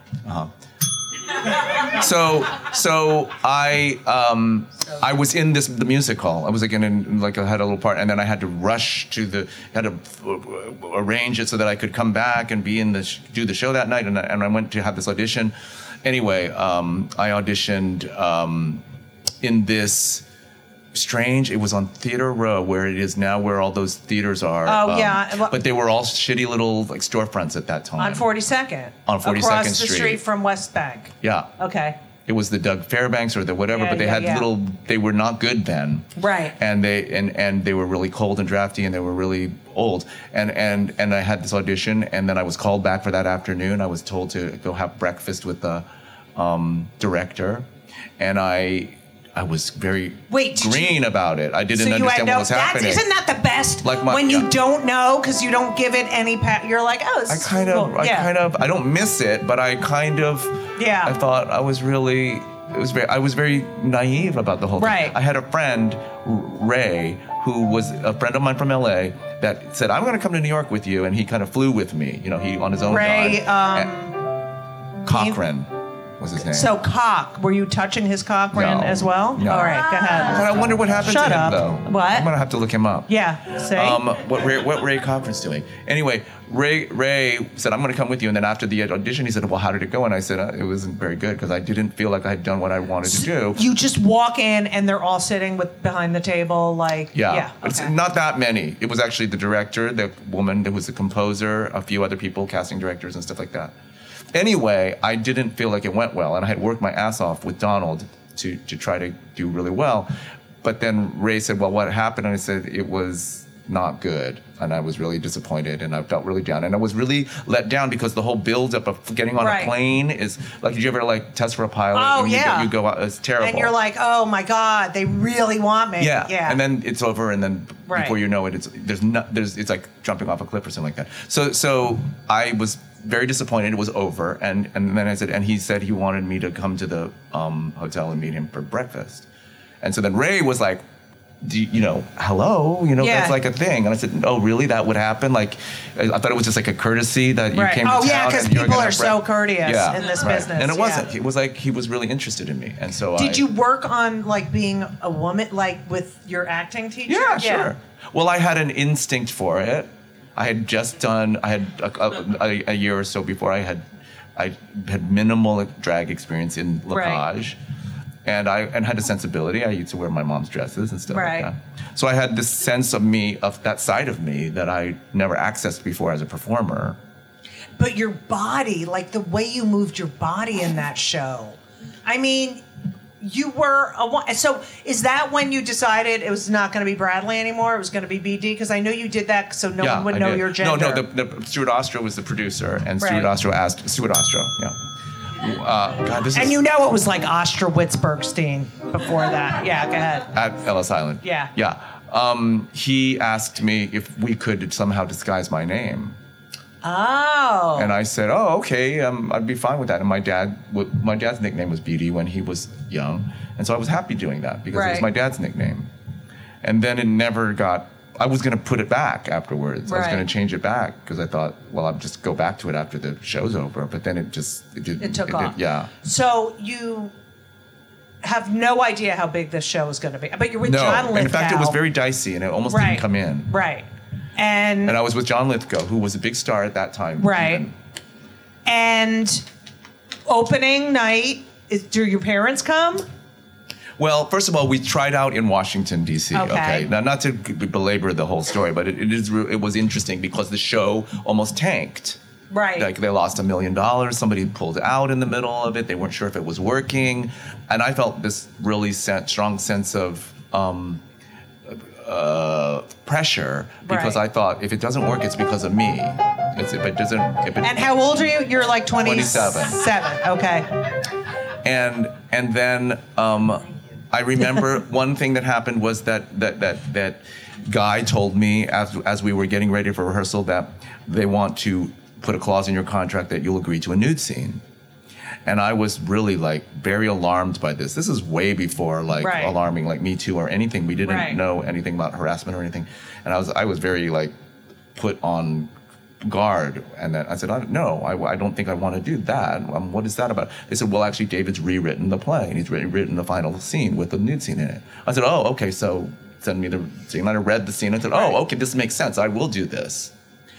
So, so I, um, I was in this the music hall. I was like in, in like I had a little part, and then I had to rush to the had to uh, arrange it so that I could come back and be in the sh- do the show that night. And I, and I went to have this audition. Anyway, um, I auditioned um, in this strange. It was on Theater Row, where it is now, where all those theaters are. Oh, um, yeah. Well- but they were all shitty little like storefronts at that time. On forty-second. On forty-second Across the Street. street from West Bank. Yeah. Okay. It was the Doug Fairbanks or the whatever, Yeah, but they yeah, had yeah. little. They were not good then. Right. And they and, and they were really cold and drafty, and they were really old. And and and I had this audition, and then I was called back for that afternoon. I was told to go have breakfast with the um, director, and I I was very Wait, did green you- about it. I didn't So you had understand no. what was That's, happening. isn't that the best? Like my- when you yeah. don't know because you don't give it any. Pa- you're like, oh, this I is kind of, cool. I yeah. kind of, I don't miss it, but I kind of, Yeah. I thought I was really, it was very, I was very naive about the whole thing. Right. I had a friend, R- Ray, who was a friend of mine from L A, that said, I'm going to come to New York with you, and he kind of flew with me. You know, he on his own Ray, dime. um, And Cochran was his name. So cock, were you touching his cock ring No. as well? No. All right, go But ahead. I wonder what happened Shut to him, up. though. What? I'm gonna have to look him up. Yeah. See. Um, what Ray, what Ray Cochran's doing? Anyway, Ray Ray said, "I'm going to come with you." And then after the audition, he said, "Well, how did it go?" And I said, uh, "It wasn't very good because I didn't feel like I had done what I wanted to do." you just walk in and they're all sitting with behind the table, like Yeah, yeah. But it's okay. not that many. It was actually the director, the woman that was the composer, a few other people, casting directors and stuff like that. Anyway, I didn't feel like it went well, and I had worked my ass off with Donald to, to try to do really well. But then Ray said, "Well, what happened?" And I said, "It was not good." And I was really disappointed, and I felt really down. And I was really let down because the whole build-up of getting on Right. a plane is, like, did you ever, like, test for a pilot? Oh, When you yeah. go, you go out, it's terrible. And you're like, oh my god, they really want me. Yeah. Yeah. And then it's over, and then Right. before you know it, it's there's not there's it's like jumping off a cliff or something like that. So so I was very disappointed. It was over, and and then I said, and he said he wanted me to come to the um, hotel and meet him for breakfast, and so then Ray was like, Do you, you know, hello, you know, Yeah. that's like a thing. And I said, oh, really? That would happen? Like, I I thought it was just like a courtesy that you Right. came to Oh, town. yeah, 'cause and you were people gonna are have so break- courteous Yeah, in this right. business, And it yeah. wasn't. It was like he was really interested in me. And so Did I, you work on like being a woman, like with your acting teacher? Yeah, sure. Well, I had an instinct for it. I had just done. I had a, a, a year or so before. I had, I had minimal drag experience in Right. Lapage, and I and had a sensibility. I used to wear my mom's dresses and stuff Right. like that. So I had this sense of me, of that side of me that I never accessed before as a performer. But your body, like the way you moved your body in that show. I mean, you were a wo- so is that when you decided it was not going to be Bradley anymore? It was going to be B D? Because I know you did that so no yeah, one would I know did. your gender. No, no. The, the Stuart Ostro was the producer, and Right. Stuart Ostro asked Stuart Ostro. Yeah. Uh, God, this and is you know it was like Ostrowitz-Bergstein before that. Yeah, go ahead. at Ellis Island. Yeah. Yeah. Um, he asked me if we could somehow disguise my name. Oh. And I said, oh, okay, um, I'd be fine with that. And my dad, w- my dad's nickname was Beauty when he was young. And so I was happy doing that because it was Right. my dad's nickname. And then it never got, I was going to put it back afterwards. I was Right. going to change it back because I thought, well, I'll just go back to it after the show's over. But then it just, it did. It took did- off. yeah. So you have no idea how big this show is going to be. But you're with No, John Lithgow. and in fact, it was very dicey and it almost Right. didn't come in. Right. And, And I was with John Lithgow, who was a big star at that time. right. even. And opening night, is, do your parents come? Well, first of all, we tried out in Washington, D C. Okay. Okay. Now, not to b- belabor the whole story, but it, it is re- it was interesting because the show almost tanked. Right. Like they lost a million dollars. Somebody pulled out in the middle of it. They weren't sure if it was working, and I felt this really sen- strong sense of um, uh, pressure because Right. I thought if it doesn't work, it's because of me. It's, if it doesn't. If it, And how old are you? You're like twenty-seven. twenty-seven. Okay. and and then um, I remember one thing that happened was that that that that Guy told me as as we were getting ready for rehearsal that they want to put a clause in your contract that you'll agree to a nude scene. And I was really like very alarmed by this. This is way before like Right. alarming like Me Too or anything. We didn't Right. know anything about harassment or anything. And I was I was very like put on guard. And then I said, I, no, I, I don't think I want to do that. Um, what is that about? They said, well, actually, David's rewritten the play and he's written, written the final scene with the nude scene in it. I said, oh, okay, so send me the scene. And I read the scene and said, oh, okay, this makes sense. I will do this.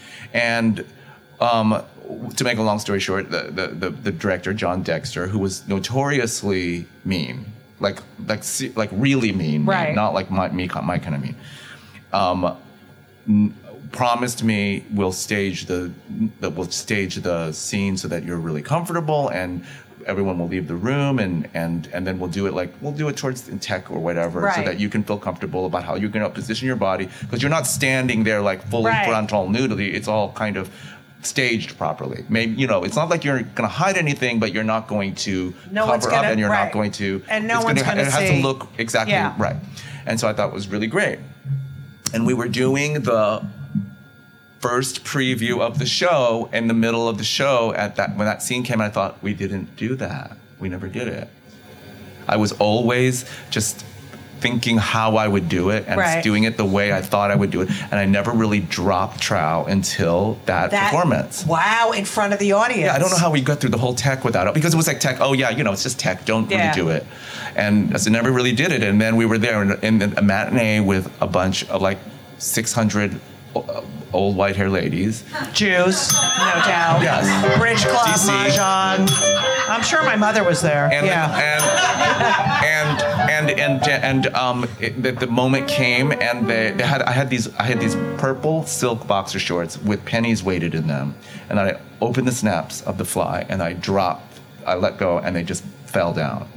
And um, to make a long story short, the, the, the, the director, John Dexter, who was notoriously mean, like like se- like really mean, Right. mean, not like my, me, my kind of mean, um, n- promised me we'll stage the that we'll stage the scene so that you're really comfortable and everyone will leave the room and and and then we'll do it like we'll do it towards in tech or whatever so Right. that you can feel comfortable about how you're going to position your body because you're not standing there like fully Right. frontal nudity. It's all kind of staged properly. Maybe you know it's not like you're going to hide anything, but you're not going to No one's cover up gonna- and you're right. not going to. And no it's one's gonna, gonna It has see. to look exactly Yeah. right. And so I thought it was really great. And we were doing the first preview of the show in the middle of the show at that when that scene came I thought we didn't do that. We never did it. I was always just thinking how I would do it and Right. doing it the way I thought I would do it and I never really dropped trow until that, That performance. Wow, in front of the audience. Yeah, I don't know how we got through the whole tech without it because it was like tech. Oh yeah, you know, it's just tech. Don't Yeah. really do it. And so never really did it. And then we were there in, in a matinee with a bunch of like six hundred old white hair ladies. Jews, no doubt. Yes. Bridge Club, D C. Mahjong. I'm sure my mother was there. And yeah. and and and and, and um, it, the, the moment came, and they, they had I had these I had these purple silk boxer shorts with pennies weighted in them, and I opened the snaps of the fly, and I dropped, I let go, and they just fell down,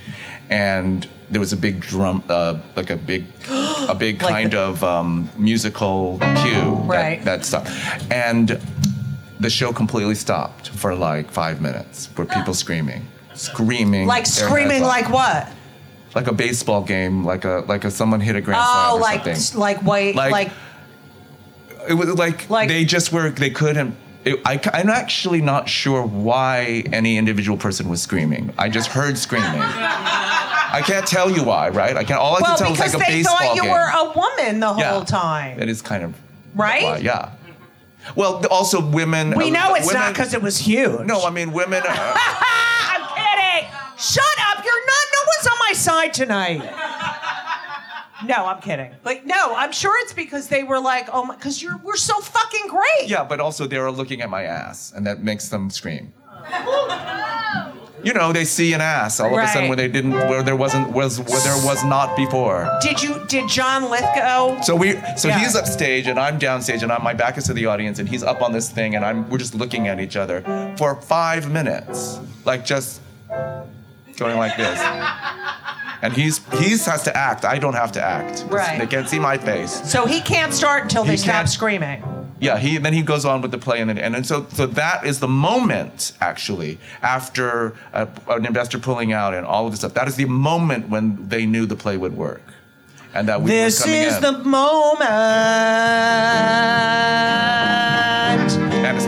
and there was a big drum, uh, like a big, a big Like kind the- of um, musical cue Right. that, that stuff, and the show completely stopped for like five minutes for people screaming, screaming, Like their screaming heads off. like what? Like a baseball game, like a like a someone hit a grand Oh, slam or like something. like white Like- like, It was like, Like- they just were they couldn't. It, I, I'm actually not sure why any individual person was screaming. I just heard screaming. I can't tell you why, right? I can't. All I well, can tell is because like a they baseball thought you game. were a woman the Yeah. whole time. It is kind of Right? why, yeah. Well, also women. We uh, know it's women, not because it was huge. No, I mean women. Uh, I'm kidding. Shut up. You're not. No one's on my side tonight. No, I'm kidding. But no, I'm sure it's because they were like, oh my, because you're we're so fucking great. yeah, but also they were looking at my ass, and that makes them scream. You know, they see an ass all of a sudden Right. where they didn't, where there wasn't, was where there was not before. Did you? Did John Lithgow? So we, so Yeah. he's upstage and I'm downstage and I'm, my back is to the audience and he's up on this thing and I'm, we're just looking at each other for five minutes, like just going like this. And he's, he's has to act. I don't have to act. Right. They can't see my face. So he can't start until they He stop can't- screaming. Yeah, he then he goes on with the play, and then, and then so so that is the moment actually after a, an investor pulling out and all of this stuff. That is the moment when they knew the play would work, and that we This were coming is in. the moment. Anastasia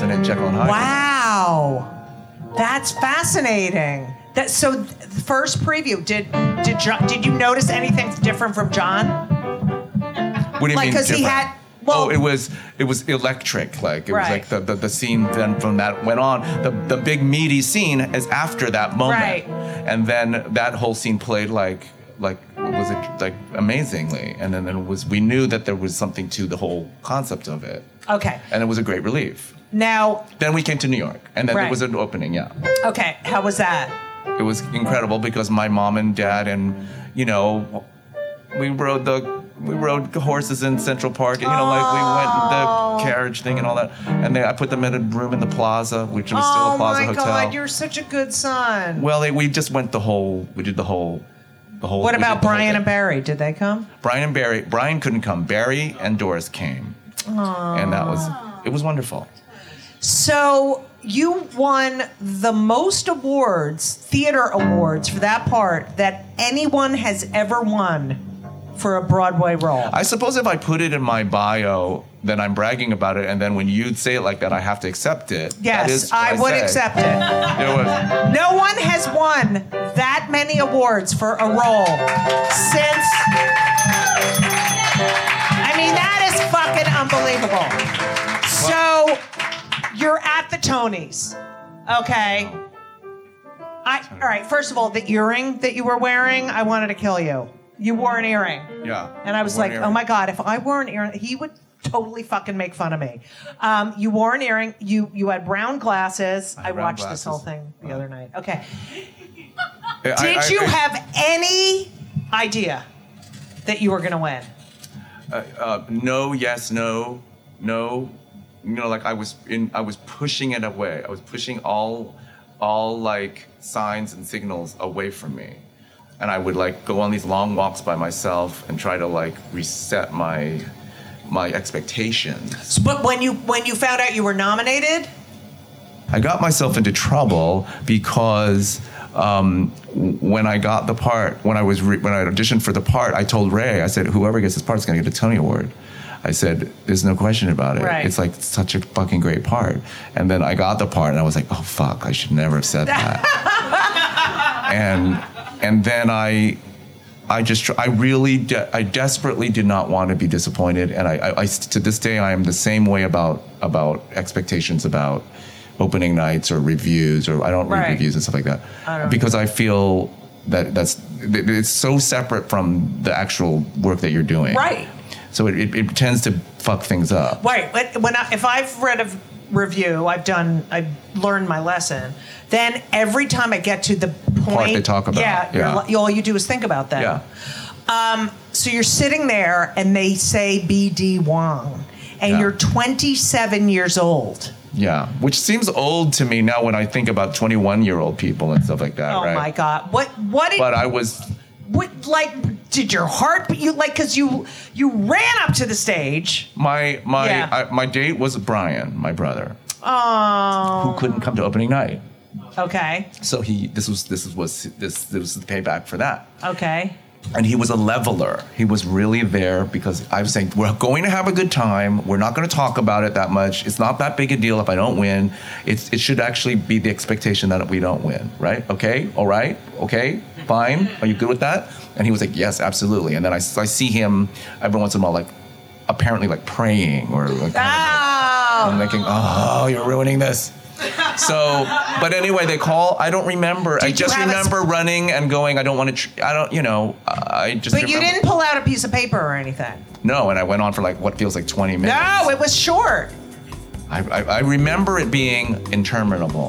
wasn't it Jekyll and Hyde? Wow, that's fascinating. That so the first preview. Did did John, did you notice anything different from John? What do you Like mean because he different? had. Well, oh, it was it was electric. Like it Right. was like the, the, the scene then from that went on. The the big meaty scene is after that moment, Right. and then that whole scene played like like was it like amazingly, and then it was we knew that there was something to the whole concept of it, okay. and it was a great relief. Now, Then we came to New York, and then Right. there was an opening. Yeah, okay, how was that? it was incredible because my mom and dad and you know we rode the. We rode horses in Central Park, and, you know, like we went the carriage thing and all that. And they, I put them in a room in the plaza, which was still Oh a plaza my hotel. God, you're such a good son. Well, they, we just went the whole. We did the whole, the whole. What we about did the whole Brian thing. and Barry? Did they come? Brian and Barry. Brian couldn't come. Barry and Doris came, and that was. It was wonderful. So you won the most awards, theater awards, for that part that anyone has ever won for a Broadway role. I suppose if I put it in my bio, then I'm bragging about it, and then when you say it like that, I have to accept it. That Yes, is what I would say. accept it. It was. No one has won that many awards for a role since. I mean, that is fucking unbelievable. So, you're at the Tonys, okay? I, all right, first of all, the earring that you were wearing, I wanted to kill you. You wore an earring. Yeah. And I was Wore an like, earring. oh my God, if I wore an earring, he would totally fucking make fun of me. Um, you wore an earring. You you had brown glasses. I I, had brown watched this glasses. whole thing the other night. Okay. I- Did I- you I- have any idea that you were going to win? uh, no, yes, no, no. You know, like I was in, I was pushing it away. I was pushing all, all like signs and signals away from me, and I would like go on these long walks by myself and try to like reset my, my expectations. But when you when you found out you were nominated, I got myself into trouble because um, w- when I got the part, when I was re- when I auditioned for the part, I told Ray, I said, whoever gets this part is going to get a Tony Award. I said, there's no question about it. Right. It's like such a fucking great part. And then I got the part, and I was like, oh fuck, I should never have said that. and and then I. I just, I really, de- I desperately did not want to be disappointed, and I, I, I, to this day, I am the same way about about expectations about opening nights or reviews, or I don't read Right. reviews and stuff like that, I don't because I feel that that's it's so separate from the actual work that you're doing. Right. So it, it, it tends to fuck things up. right? When when I, if I've read a review, I've done, I've learned my lesson. Then every time I get to the point, they talk about, yeah, you're yeah. li- all you do is think about that. Yeah. Um, so you're sitting there, and they say B D Wong, and Yeah. you're twenty-seven years old. Yeah, which seems old to me now when I think about twenty-one-year-old people and stuff like that, Oh right? my God! What? What did? But I was. What, like, did your heart beat you? Like, because you you ran up to the stage. My my Yeah. I, my date was Brian, my brother, Oh. who couldn't come to opening night. Okay. So he this was this was this this was the payback for that. Okay. And he was a leveler. He was really there because I was saying, we're going to have a good time. We're not going to talk about it that much. It's not that big a deal if I don't win. It's, it should actually be the expectation that we don't win, right? Okay, all right, okay, fine. Are you good with that? And he was like, yes, absolutely. And then I, I see him every once in a while, like, apparently like praying or like, I'm Oh. thinking, oh, you're ruining this. So, but anyway, they call. I don't remember. Did I you just have a remember sp- running and going. I don't want to. Tr- I don't. You know. I just. But you remember- didn't pull out a piece of paper or anything. No, and I went on for like what feels like twenty minutes. No, it was short. I, I, I remember it being interminable.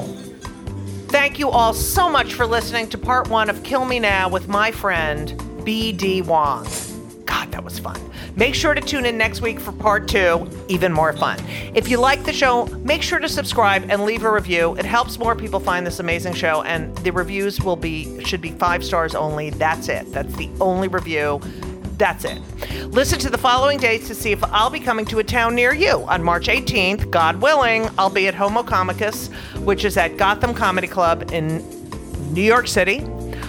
Thank you all so much for listening to part one of Kill Me Now with my friend, B D Wong. God, that was fun. Make sure to tune in next week for part two, even more fun. If you like the show, make sure to subscribe and leave a review. It helps more people find this amazing show, and the reviews will be should be five stars only. That's it. That's the only review. That's it. Listen to the following dates to see if I'll be coming to a town near you. On March eighteenth, God willing, I'll be at Homo Comicus, which is at Gotham Comedy Club in New York City.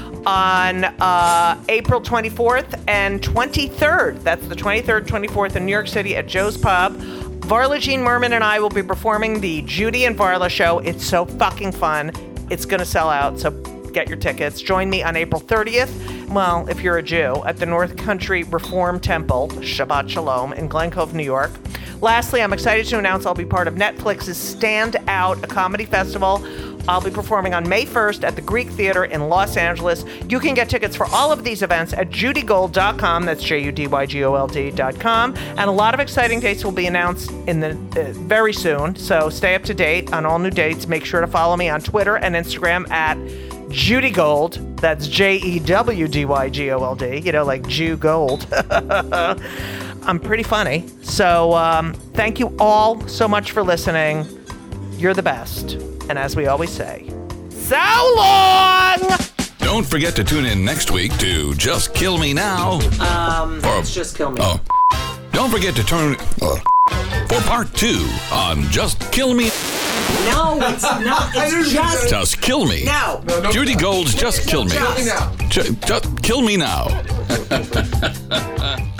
On uh, April twenty-fourth and twenty-third, that's the twenty-third, twenty-fourth in New York City at Joe's Pub. Varla Jean Merman and I will be performing the Judy and Varla show. It's so fucking fun. It's going to sell out, so get your tickets. Join me on April thirtieth, well, if you're a Jew, at the North Country Reform Temple, Shabbat Shalom, in Glen Cove, New York. Lastly, I'm excited to announce I'll be part of Netflix's Stand Out, a comedy festival. I'll be performing on May first at the Greek Theater in Los Angeles. You can get tickets for all of these events at judy gold dot com. That's J U D Y G O L D dot com. And a lot of exciting dates will be announced in the uh, very soon. So stay up to date on all new dates. Make sure to follow me on Twitter and Instagram at Judy Gold. That's J E W D Y G O L D. You know, like Jew Gold. I'm pretty funny. So um, thank you all so much for listening. You're the best. And as we always say, so long! Don't forget to tune in next week to Just Kill Me Now. Um, for, it's Just Kill Me. Oh. Don't forget to turn uh, for part two on Just Kill Me. No, it's not. It's just... Just Kill Me. No. no, no Judy Gold's Just Kill Me. Just. Just, just Kill Me Now.